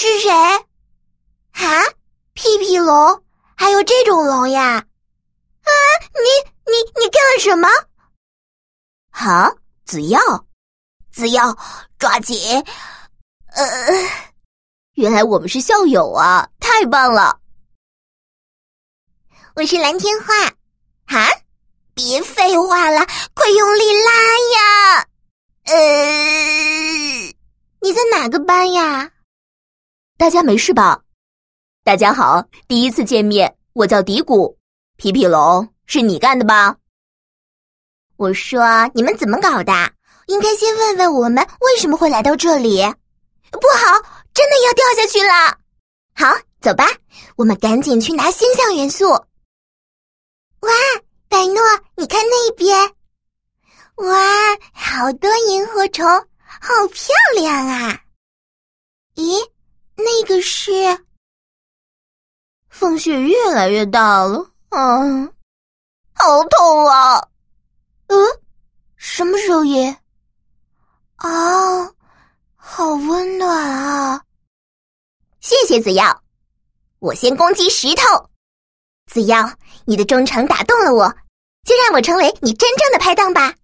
是谁？啊，屁屁龙？还有这种龙呀？啊，你干了什么？ 啊，子耀，抓紧！原来我们是校友啊，太棒了！ 我是蓝天花。啊，别废话了，快用力拉呀！你在哪个班呀？ 大家没事吧？大家好，第一次见面，我叫迪古。皮皮龙，是你干的吧？ 我说你们怎么搞的？应该先问问我们为什么会来到这里。不好，真的要掉下去了。好，走吧，我们赶紧去拿星象元素。哇，百诺，你看那边。哇，好多萤火虫，好漂亮啊。咦，那个是…… 风雪越来越大了，好痛啊！ 什么声音？哦，好温暖啊！ 谢谢子耀，我先攻击石头。 子耀，你的忠诚打动了我，就让我成为你真正的拍档吧。